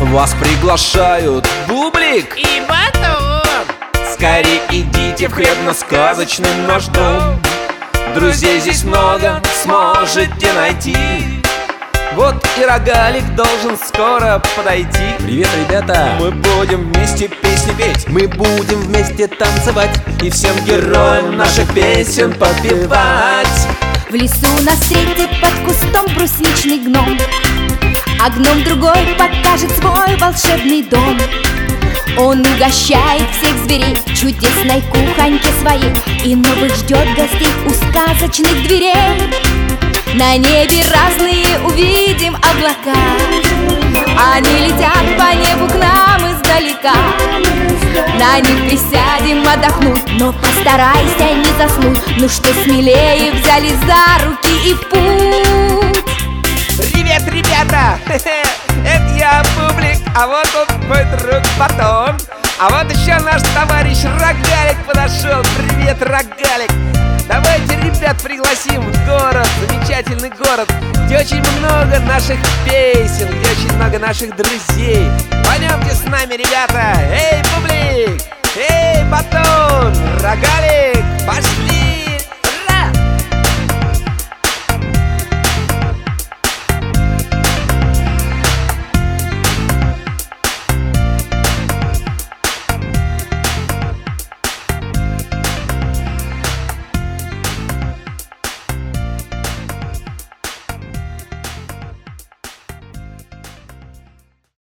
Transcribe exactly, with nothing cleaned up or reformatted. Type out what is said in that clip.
Вас приглашают Бублик и Батон. Скорее идите в хлебно-сказочный наш дом. Друзей здесь много, сможете найти. Вот и Рогалик должен скоро подойти. Привет, ребята! Мы будем вместе песни петь, Мы будем вместе танцевать и всем героям наших песен подпевать. В лесу нас встретит под кустом брусничный гном, а гном другой покажет свой волшебный дом. Он угощает всех зверей чудесной кухоньке своей, и новых ждет гостей у сказочных дверей. На небе разные увидим облака, они летят по небу к нам издалека. На них присядем отдохнуть, но постарайся не заснуть. Ну что, смелее взяли за руки и в путь. Привет, ребята! Это я, Бублик, а вот он мой друг Батон. А вот еще наш товарищ Рогалик подошел. Привет, Рогалик! Давайте ребят пригласим в город, замечательный город, где очень много наших песен, где очень много наших друзей. Пойдемте с нами, ребята! Эй, Бублик! Эй, Батон! Рогалик! Пошли!